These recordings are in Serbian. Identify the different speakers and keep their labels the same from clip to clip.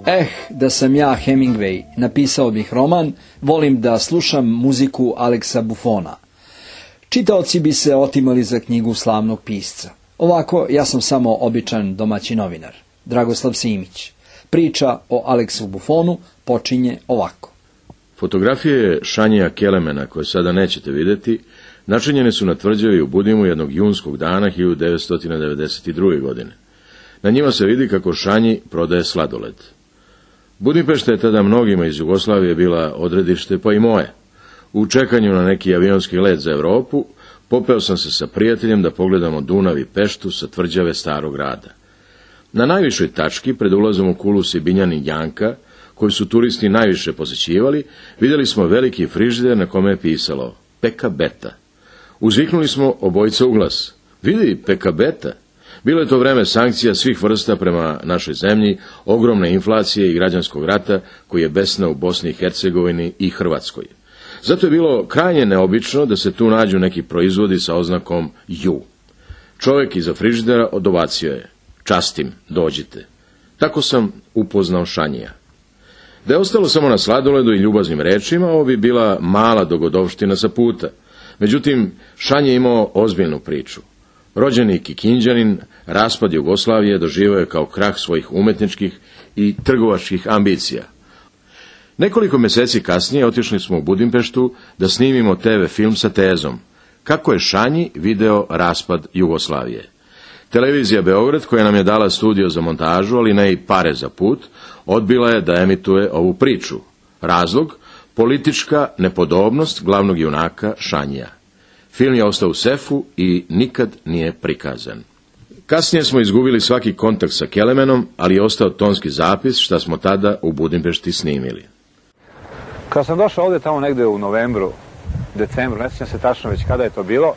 Speaker 1: Da sam ja Hemingway, napisao bih roman, volim da slušam muziku Aleksa Buffona. Čitaoci bi se otimali za knjigu slavnog pisca. Ovako, ja sam samo običan domaći novinar. Dragoslav Simić. Priča o Aleksu Buffonu počinje ovako.
Speaker 2: Fotografije Šanjija Kelemena, koje sada nećete vidjeti, načinjene su na tvrđavi u Budimu jednog junskog dana 1992. godine. Na njima se vidi kako Šanji prodaje sladoled. Budimpešta je tada mnogima iz Jugoslavije bila odredište, pa i moje. U čekanju na neki avionski let za Europu, popeo sam se sa prijateljem da pogledamo Dunav i Peštu sa tvrđave Starog grada. Na najvišoj tački, pred ulazom u kulu Sibinjani Janka, koju su turisti najviše posećivali, vidjeli smo veliki frižider na kome je pisalo Peka Beta. Uzviknuli smo obojica u glas. Vidi, Peka Beta. Bilo je to vreme sankcija svih vrsta prema našoj zemlji, ogromne inflacije i građanskog rata koji je besnao u Bosni i Hercegovini i Hrvatskoj. Zato je bilo krajnje neobično da se tu nađu neki proizvodi sa oznakom Ju. Čovjek iza frižidera odovacio je: častim, dođite. Tako sam upoznao Šanjija. Da je ostalo samo na sladoledu i ljubaznim rečima, ovo bi bila mala dogodovština sa puta. Međutim, Šanji je imao ozbiljnu priču. Rođeni Kikindžanin, raspad Jugoslavije doživio je kao krah svojih umetničkih i trgovačkih ambicija. Nekoliko mjeseci kasnije otišli smo u Budimpeštu da snimimo TV film sa tezom kako je Šanji video raspad Jugoslavije. Televizija Beograd, koja nam je dala studio za montažu, ali ne i pare za put, odbila je da emituje ovu priču. Razlog? Politička nepodobnost glavnog junaka Šanjija. Film je ostao u sefu i nikad nije prikazan. Kasnije smo izgubili svaki kontakt sa Kelemenom, ali je ostao tonski zapis šta smo tada u Budimpešti snimili.
Speaker 3: Kad sam došao ovdje tamo negdje u novembru, decembru, ne sjećam se tačno već kada je to bilo,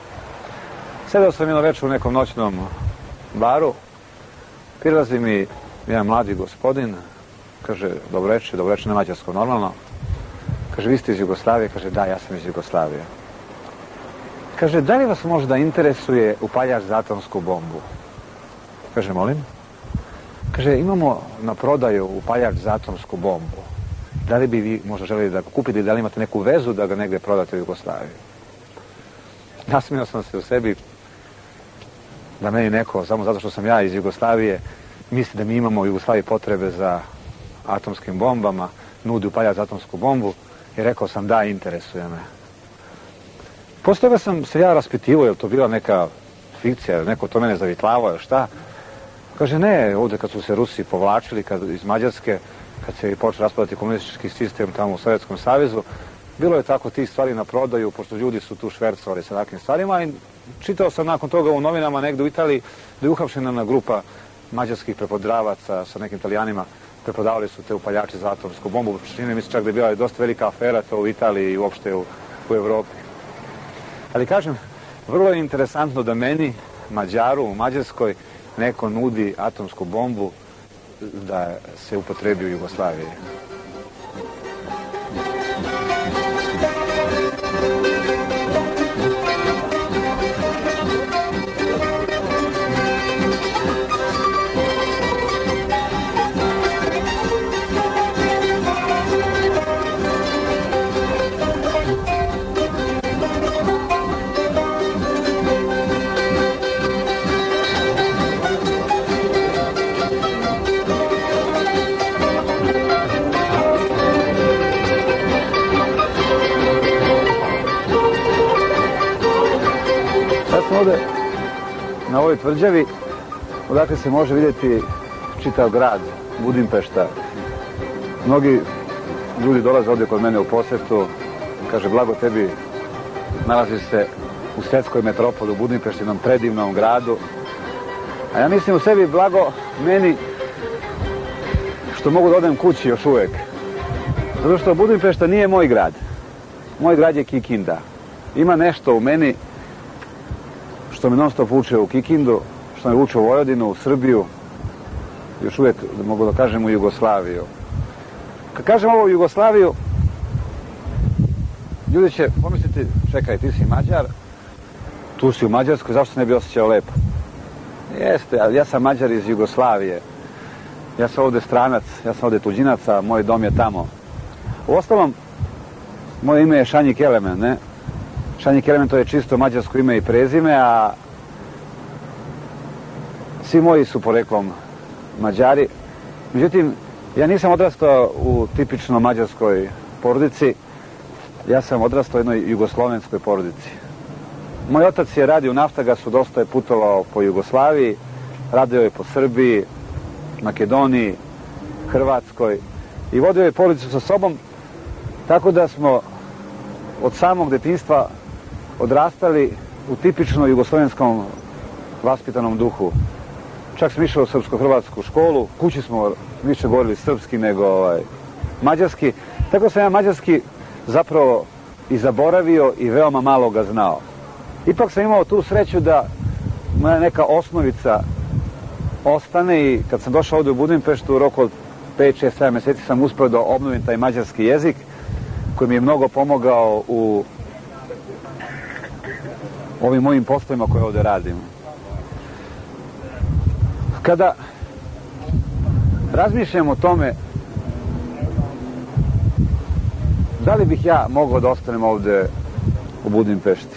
Speaker 3: sedao sam jedno večer u nekom noćnom baru, prilazi mi jedan mladi gospodin, kaže dobroveče na mađarskom normalno, kaže vi ste iz Jugoslavije, kaže da, ja sam iz Jugoslavije. Kaže, da li vas možda interesuje upaljač za atomsku bombu? Kaže, molim? Kaže, imamo na prodaju upaljač za atomsku bombu. Da li bi vi možda želeli da ga kupite i da li imate neku vezu da ga negdje prodate u Jugoslaviji? Nasmijao sam se u sebi da meni neko, samo zato što sam ja iz Jugoslavije, misli da mi imamo u Jugoslaviji potrebe za atomskim bombama, nudi upaljač za atomsku bombu i rekao sam da, interesuje me. Poslije toga sam se ja raspitivao, je li to bila neka fikcija, neko to mene zavitlavao, šta? Kaže, ne, ovdje kad su se Rusi povlačili iz Mađarske, kad se počeo raspadati komunistički sistem tamo u Sovjetskom savezu, bilo je tako tih stvari na prodaju, pošto ljudi su tu švercovali sa takvim stvarima i čitao sam nakon toga u novinama negdje u Italiji da je uhapšena grupa mađarskih prepodravaca sa nekim Italijanima, preprodavali su te upaljače za atomsku bombu, čini mi se čak da je bila dosta velika afera to u Italiji i uopšte u Evropi. Ali kažem, vrlo je interesantno da meni, Mađaru u Mađarskoj, neko nudi atomsku bombu da se upotrebi u Jugoslaviji. Ovdje, na ovoj tvrđavi, odakle se može vidjeti čitav grad, Budimpešta. Mnogi ljudi dolaze ovdje kod mene u posjetu, kaže, blago tebi, nalazi se u svjetskoj metropoli u Budimpešti, jednom predivnom gradu. A ja mislim u sebi, blago meni, što mogu da odem kući još uvijek. Zato što Budimpešta nije moj grad. Moj grad je Kikinda. Ima nešto u meni što me non stop vuče u Kikindu, što me vuče u Vojvodinu, u Srbiju, još uvijek, mogu da kažem, u Jugoslaviju. Kad kažem ovo u Jugoslaviju, ljudi će pomisliti, čekaj, ti si Mađar, tu si u Mađarskoj, zašto se ne bi osjećao lepo? Jeste, ali ja sam Mađar iz Jugoslavije. Ja sam ovde stranac, ja sam ovde tuđinac, a moj dom je tamo. Uostalom, moje ime je Šanji Kelemen, ne? Šanji Kelemen to je čisto mađarsko ime i prezime, a svi moji su poreklom Mađari. Međutim, ja nisam odrastao u tipično mađarskoj porodici, ja sam odrastao u jednoj jugoslovenskoj porodici. Moj otac je radio u Naftagasu, dosta je putovao po Jugoslaviji, radio je po Srbiji, Makedoniji, Hrvatskoj i vodio je porodicu sa sobom, tako da smo od samog detinjstva odrastali u tipično jugoslovenskom vaspitanom duhu. Čak sam išao u srpsko-hrvatsku školu, kući smo više govorili srpski nego mađarski, tako sam ja mađarski zapravo i zaboravio i veoma malo ga znao. Ipak sam imao tu sreću da moja neka osnovica ostane i kad sam došao ovde u Budimpeštu u roku od 5, 6, 7 meseci sam uspeo da obnovim taj mađarski jezik koji mi je mnogo pomogao u ovim mojim poslovima koje ovde radim. Kada razmišljam o tome da li bih ja mogao da ostanem ovde u Budimpešti,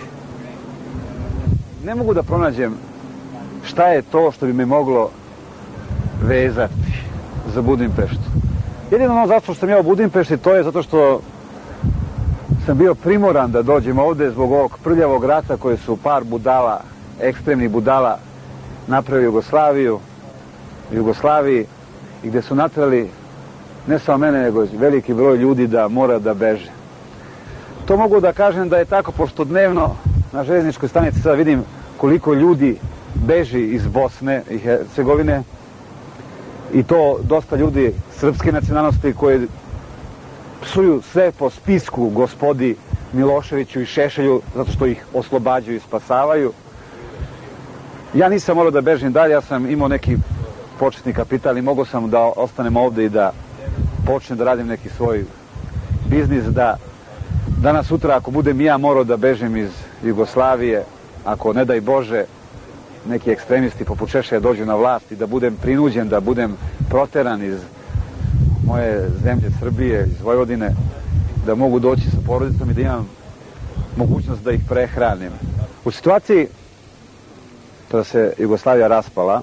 Speaker 3: ne mogu da pronađem šta je to što bi me moglo vezati za Budimpeštu. Jedino ono zato što sam ja u Budimpešti, to je zato što sam bio primoran da dođem ovde zbog ovog prljavog rata koje su par budala, ekstremnih budala napravili Jugoslaviji i gde su natrali ne samo mene, nego veliki broj ljudi da mora da beže. To mogu da kažem da je tako, pošto dnevno na železničkoj stanici sada vidim koliko ljudi beži iz Bosne i Hercegovine i to dosta ljudi srpske nacionalnosti koji psuju sve po spisku gospodi Miloševiću i Šešelju zato što ih oslobađaju i spasavaju. Ja nisam morao da bežim dalje, ja sam imao neki početni kapital i mogao sam da ostanem ovde i da počnem da radim neki svoj biznis, da danas sutra ako budem ja morao da bežim iz Jugoslavije, ako ne daj Bože neki ekstremisti poput Šešelja dođu na vlast i da budem prinuđen, da budem proteran iz moje zemlje Srbije, iz Vojvodine, da mogu doći sa porodicom i da imam mogućnost da ih prehranim. U situaciji kada se Jugoslavija raspala,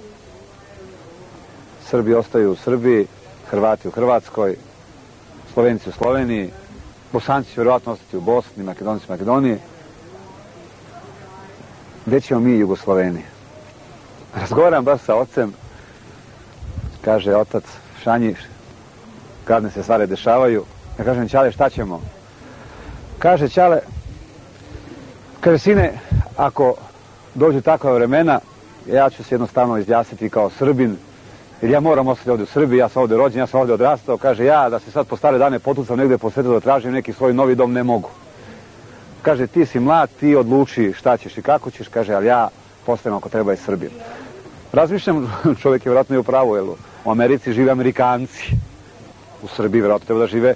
Speaker 3: Srbi ostaju u Srbiji, Hrvati u Hrvatskoj, Slovenci u Sloveniji, Bosanci će vjerovatno ostati u Bosni, Makedonci u Makedoniji. Gde ćemo mi Jugosloveni? Razgovaram baš sa ocem, kaže otac Šanji, gadne se stvari dešavaju. Ja kažem, Ćale, šta ćemo? Kaže Ćale, kaže, sine, ako dođu takva vremena, ja ću se jednostavno izjasniti kao Srbin, jer ja moram ostati ovde u Srbiji, ja sam ovde rođen, ja sam ovde odrastao, kaže, ja da se sad po stare dane potucam negde po svetu da tražim neki svoj novi dom, ne mogu. Kaže, ti si mlad, ti odluči šta ćeš i kako ćeš, kaže, ali ja postajem ako treba i Srbin. Razmišljam, čovjek je vjerojatno i u pravu, jer u Americi žive Amerikanci, u Srbiji vjerojatno treba da žive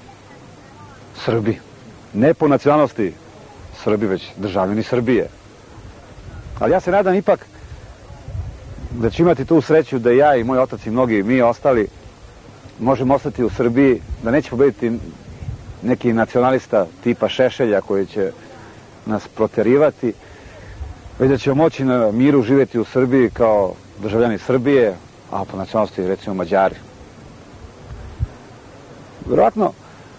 Speaker 3: Srbi. Ne po nacionalnosti Srbi, već državljani Srbije. Ali ja se nadam ipak da ću imati tu sreću da ja i moj otac i mnogi mi ostali možemo ostati u Srbiji, da neće pobediti neki nacionalista tipa Šešelja koji će nas proterivati, već da ćemo moći na miru živjeti u Srbiji kao državljani Srbije, a po nacionalnosti recimo Mađari. Vjerojatno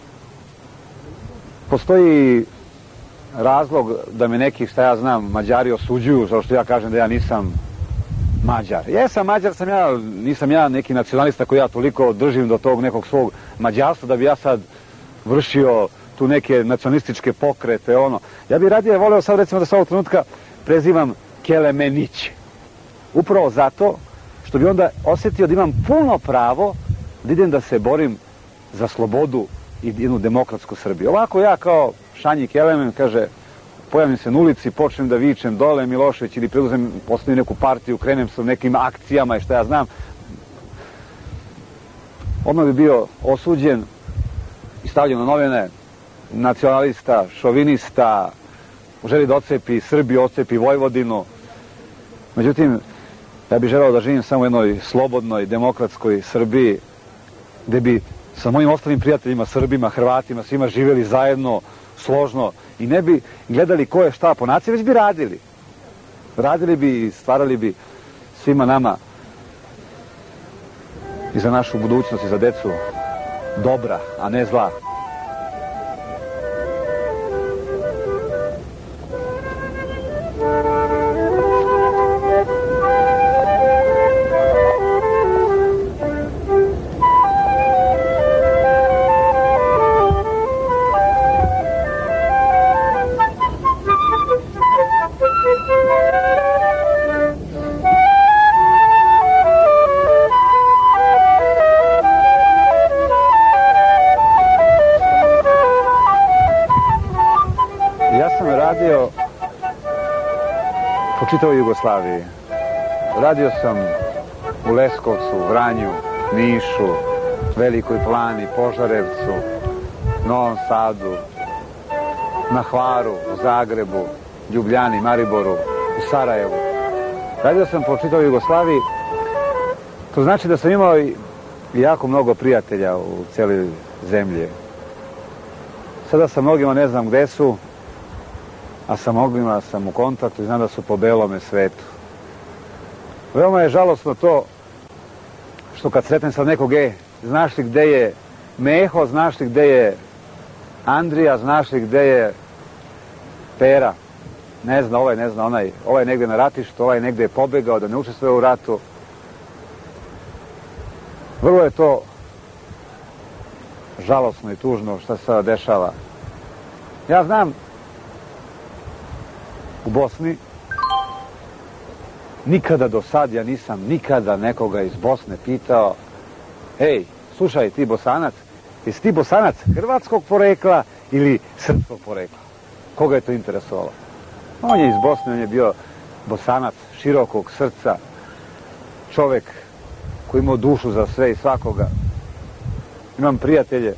Speaker 3: postoji razlog da me neki, šta ja znam, Mađari osuđuju, zato što ja kažem da ja nisam Mađar. Jesam Mađar, nisam ja neki nacionalista koji ja toliko držim do tog nekog svog mađarstva da bi ja sad vršio tu neke nacionalističke pokrete, ono. Ja bih radije voleo sad recimo da se ovog trenutka prezivam Kelemenić. Upravo zato što bi onda osjetio da imam puno pravo da idem da se borim za slobodu i jednu demokratsku Srbiju. Ovako ja kao Šanji Kelemen, kaže, pojavim se na ulici, počnem da vičem dole Milošević ili preduzem, postavim neku partiju, krenem sa nekim akcijama i šta ja znam, odmah bi bio osuđen i stavljen na novine, nacionalista, šovinista, želi da odcepi Srbiju, odcepi Vojvodinu. Međutim, Ja bih želeo da živim samo u jednoj slobodnoj, demokratskoj Srbiji, gde bi sa mojim ostalim prijateljima, Srbima, Hrvatima, svima živjeli zajedno, složno i ne bi gledali ko je šta po naciji, već bi radili. Radili bi i stvarali bi svima nama i za našu budućnost i za decu dobra, a ne zla. Po čitavoj Jugoslaviji. Radio sam u Leskovcu, Vranju, Nišu, Velikoj Plani, Požarevcu, Novom Sadu, na Hvaru, u Zagrebu, Ljubljani, Mariboru, u Sarajevu. Radio sam po čitavoj Jugoslaviji. To znači da sam imao i jako mnogo prijatelja u cijeloj zemlji. Sada sa mnogima ne znam gde su, a sa mnogima sam u kontaktu i znam da su po belome svetu. Veoma je žalosno to što kad sretnem sad nekog, znaš li gde je Meho, znaš li gde je Andrija, znaš li gde je Pera, ne zna ovaj, ne zna onaj, ovaj je negde na ratištu, ovaj je negde pobegao da ne učestvuje u ratu. Vrlo je to žalosno i tužno što se sada dešava. Ja znam u Bosni nikada do sad ja nisam nikada nekoga iz Bosne pitao: ej, slušaj, ti Bosanac, jesi ti Bosanac hrvatskog porekla ili srpskog porekla? Koga je to interesovalo? On je iz Bosne, on je bio Bosanac širokog srca, čovek koji imao dušu za sve i svakoga. Imam prijatelje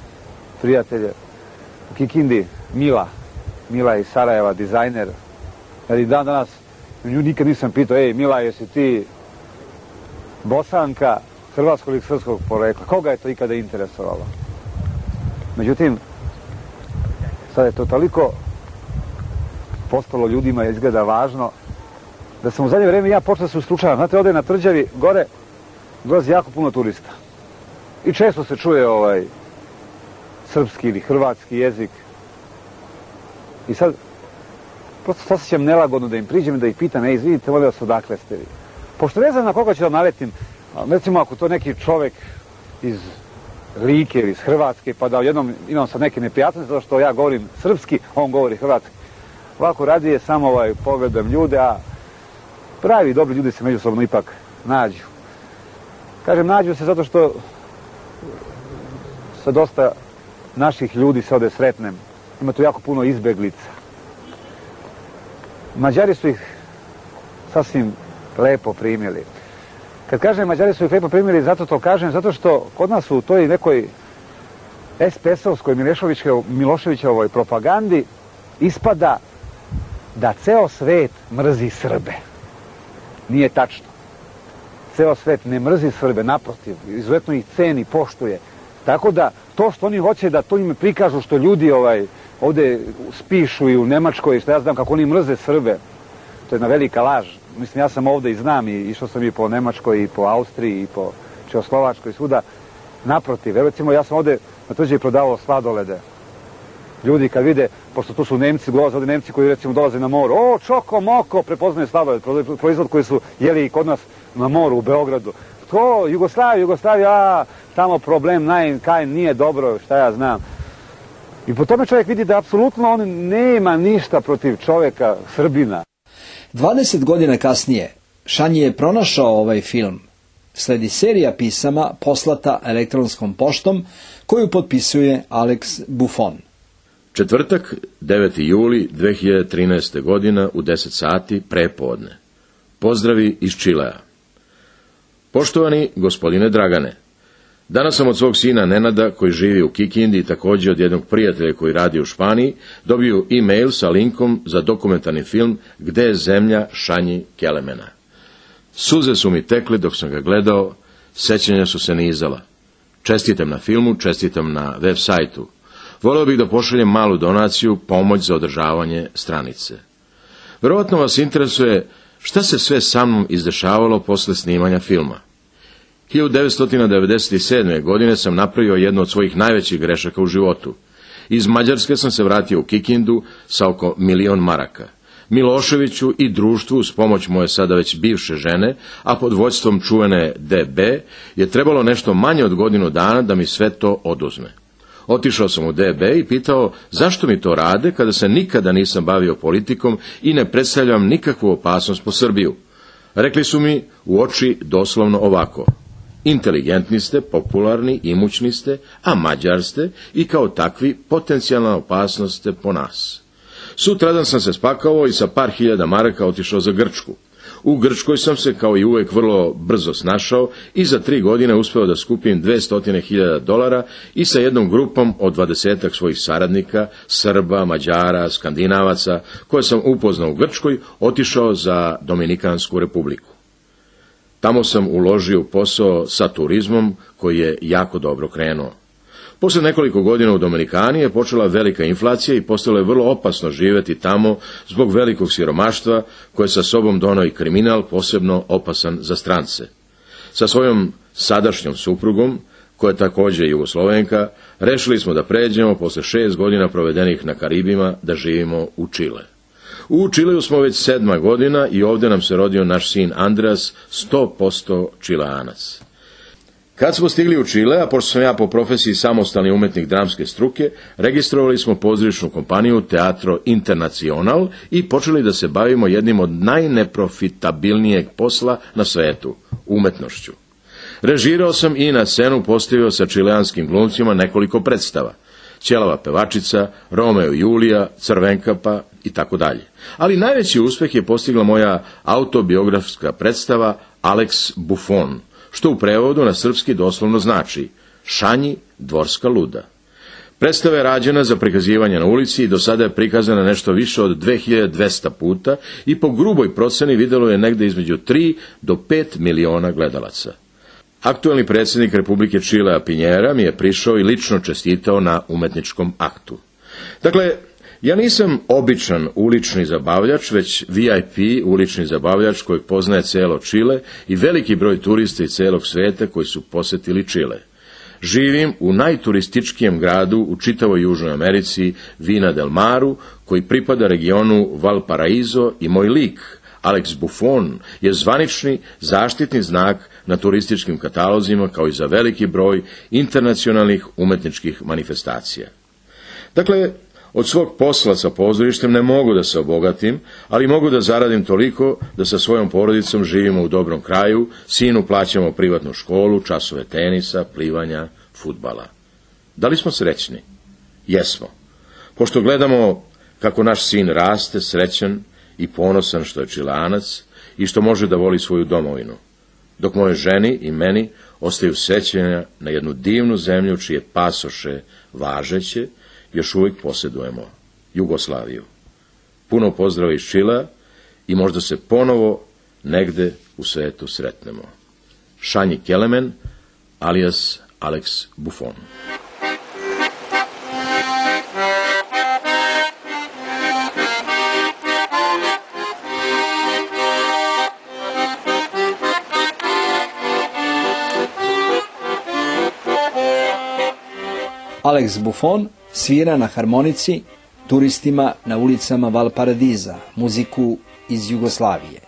Speaker 3: u Kikindi, Mila iz Sarajeva, dizajner. Jer i dan danas nju nikad nisam pitao: ej Mila, jesi ti Bosanka hrvatskog ili srpskog porekla? Koga je to ikada interesovalo? Međutim, sad je to toliko postalo ljudima izgleda važno da sam u zadnje vreme ja počeo da se ustručavam. Znate, ovde na Tvrđavi gore dolazi jako puno turista i često se čuje srpski ili hrvatski jezik. I sad prosto se osjećam nelagodno da im priđem i da ih pitam: ej, izvidite, molim vas, odakle ste vi? Pošto ne znam na koga ću da naletim, recimo ako to neki čovek iz Like ili iz Hrvatske, pa da jednom imam sad neke neprijatnosti zato što ja govorim srpski, on govori hrvatski. Ovako radije samo pogledam ljude, a pravi dobri ljudi se međusobno ipak nađu. Kažem, nađu se zato što sa dosta naših ljudi se ovde sretnem. Ima tu jako puno izbeglica. Mađari su ih sasvim lepo primili. Kad kažem Mađari su ih lepo primili, zato to kažem, zato što kod nas u toj nekoj SPS-ovskoj Miloševićevoj propagandi ispada da ceo svet mrzi Srbe. Nije tačno. Ceo svet ne mrzi Srbe, naprotiv, izuzetno ih ceni, poštuje. Tako da to što oni hoće da to im prikažu što ljudi ovde spišu i u Nemačkoj i što ja znam kako oni mrze Srbe, to je jedna velika laž. Mislim, ja sam ovde i znam i išao sam i po Nemačkoj i po Austriji i po Čehoslovačkoj i svuda. Naprotiv, recimo ja sam ovde na Tvrđavi prodavao sladolede. Ljudi kad vide, pošto tu su Nemci, dolaze ovde Nemci koji recimo dolaze na moru, o, čoko, moko, prepoznaju sladoled, proizvod koji su jeli i kod nas na moru u Beogradu. To, Jugoslavija, tamo problem, nije dobro, šta ja znam. I po tome čovjek vidi da apsolutno on nema ništa protiv čovjeka, Srbina.
Speaker 1: 20 godina kasnije Šanji je pronašao ovaj film. Sledi serija pisama poslata elektronskom poštom koju potpisuje Alex Buffon.
Speaker 2: Četvrtak, 9. juli 2013. godina u 10 sati prepodne. Pozdravi iz Čilea. Poštovani gospodine Dragane, danas sam od svog sina Nenada, koji živi u Kikindi, i također od jednog prijatelja koji radi u Španiji, dobio e-mail sa linkom za dokumentarni film Gde je zemlja Šanji Kelemena. Suze su mi tekle dok sam ga gledao, sećanja su se nizala. Čestitam na filmu, čestitam na web sajtu. Voleo bih da pošaljem malu donaciju, pomoć za održavanje stranice. Verovatno vas interesuje šta se sve sa mnom izdešavalo posle snimanja filma. 1997. godine sam napravio jednu od svojih najvećih grešaka u životu. Iz Mađarske sam se vratio u Kikindu sa oko 1.000.000 maraka. Miloševiću i društvu uz pomoć moje sada već bivše žene, a pod vođstvom čuvene DB, je trebalo nešto manje od godinu dana da mi sve to oduzme. Otišao sam u DB i pitao zašto mi to rade kada se nikada nisam bavio politikom i ne predstavljam nikakvu opasnost po Srbiju. Rekli su mi u oči doslovno ovako: inteligentni ste, popularni, imućni ste, a Mađar ste i kao takvi potencijalna opasnost ste po nas. Sutradan sam se spakao i sa par hiljada maraka otišao za Grčku. U Grčkoj sam se kao i uvek vrlo brzo snašao i za 3 godine uspeo da skupim $200.000 i sa jednom grupom od 20 svojih saradnika, Srba, Mađara, Skandinavaca, koje sam upoznao u Grčkoj, otišao za Dominikansku republiku. Tamo sam uložio posao sa turizmom koji je jako dobro krenuo. Posle nekoliko godina u Dominikani je počela velika inflacija i postalo je vrlo opasno živeti tamo zbog velikog siromaštva koje sa sobom doneo i kriminal, posebno opasan za strance. Sa svojom sadašnjom suprugom, koja je također Jugoslovenka, rešili smo da pređemo posle 6 godina provedenih na Karibima da živimo u Čile. U Čileu smo već 7. godina i ovdje nam se rodio naš sin Andreas, 100% Čileanac. Kad smo stigli u Čile, a pošto sam ja po profesiji samostalni umetnik dramske struke, registrovali smo pozorišnu kompaniju Teatro Internacional i počeli da se bavimo jednim od najneprofitabilnijeg posla na svetu, umetnošću. Režirao sam i na scenu postavio sa čileanskim glumcima nekoliko predstava: Ćelava pevačica, Romeo i Julija, Crvenkapa i tako dalje. Ali najveći uspeh je postigla moja autobiografska predstava Alex Buffon, što u prevodu na srpski doslovno znači Šanji dvorska luda. Predstava je rađena za prikazivanje na ulici i do sada je prikazana nešto više od 2200 puta i po gruboj proceni videlo je negde između 3 do 5 miliona gledalaca. Aktuelni predsjednik Republike Čilea Pinjera mi je prišao i lično čestitao na umetničkom aktu. Dakle, ja nisam običan ulični zabavljač, već VIP ulični zabavljač kojeg poznaje celo Čile i veliki broj turista iz celog sveta koji su posetili Čile. Živim u najturističkijem gradu u čitavoj Južnoj Americi, Vina del Maru, koji pripada regionu Valparaiso, i moj lik, Alex Buffon, je zvanični zaštitni znak na turističkim katalozima kao i za veliki broj internacionalnih umetničkih manifestacija. Dakle, od svog posla sa pozorištem ne mogu da se obogatim, ali mogu da zaradim toliko da sa svojom porodicom živimo u dobrom kraju, sinu plaćamo privatnu školu, časove tenisa, plivanja, fudbala. Da li smo srećni? Jesmo. Pošto gledamo kako naš sin raste srećan i ponosan što je Čileanac i što može da voli svoju domovinu, dok moje ženi i meni ostaju sećanja na jednu divnu zemlju čije pasoše važeće još uvijek posjedujemo, Jugoslaviju. Puno pozdrava iz Čilea i možda se ponovo negde u svetu sretnemo. Šanji Kelemen, alias Alex Buffon.
Speaker 1: Alex Buffon svira na harmonici turistima na ulicama Valparadiza, muziku iz Jugoslavije.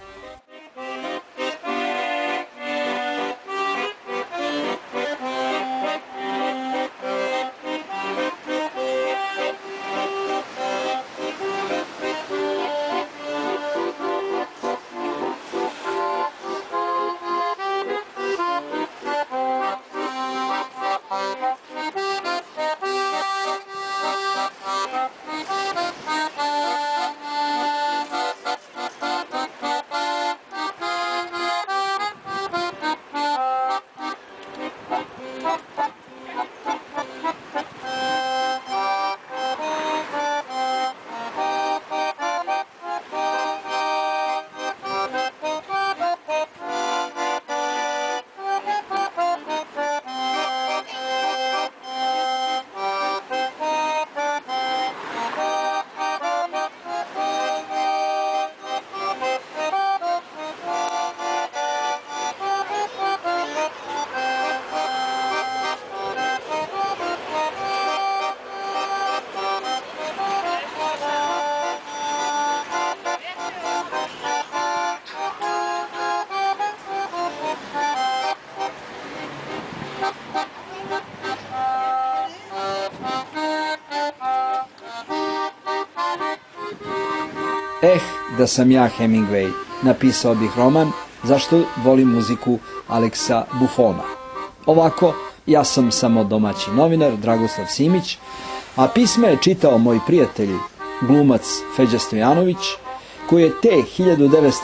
Speaker 1: Da sam ja Hemingway, napisao bih roman Zašto volim muziku Aleksa Buffona. Ovako, ja sam samo domaći novinar Dragoslav Simić, a pisma je čitao moj prijatelj, glumac Feđa Stojanović, koji je te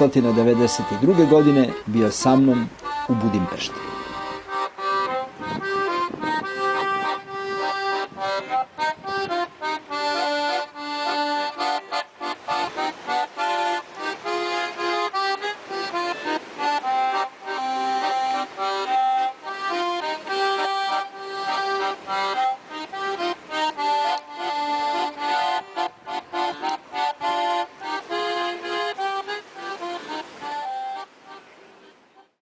Speaker 1: 1992. godine bio sa mnom u Budimpešti.